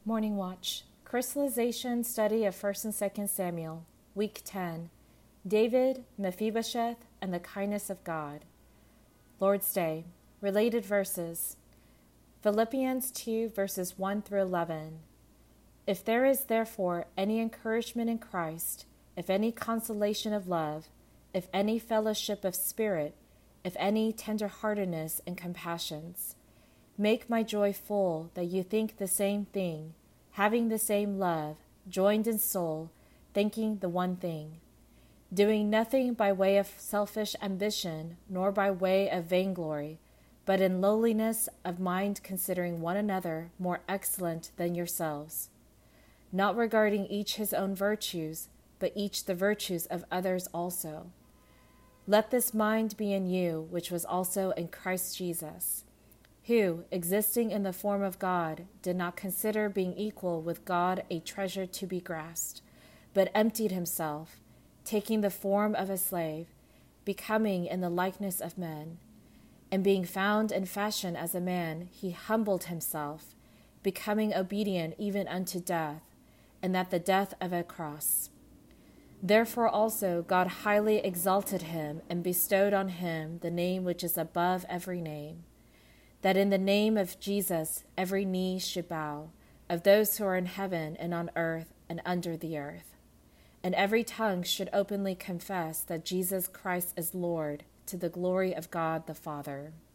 Morning Watch, Crystallization Study of 1st and 2nd Samuel, Week 10, David, Mephibosheth, and the Kindness of God. Lord's Day, Related Verses, Philippians 2, verses 1 through 11. If there is therefore any encouragement in Christ, if any consolation of love, if any fellowship of spirit, if any tenderheartedness and compassions, make my joy full, that you think the same thing, having the same love, joined in soul, thinking the one thing. Doing nothing by way of selfish ambition, nor by way of vainglory, but in lowliness of mind considering one another more excellent than yourselves. Not regarding each his own virtues, but each the virtues of others also. Let this mind be in you, which was also in Christ Jesus, who, existing in the form of God, did not consider being equal with God a treasure to be grasped, but emptied himself, taking the form of a slave, becoming in the likeness of men. And being found in fashion as a man, he humbled himself, becoming obedient even unto death, and that the death of a cross. Therefore also God highly exalted him, and bestowed on him the name which is above every name, that in the name of Jesus every knee should bow, of those who are in heaven and on earth and under the earth, and every tongue should openly confess that Jesus Christ is Lord, to the glory of God the Father.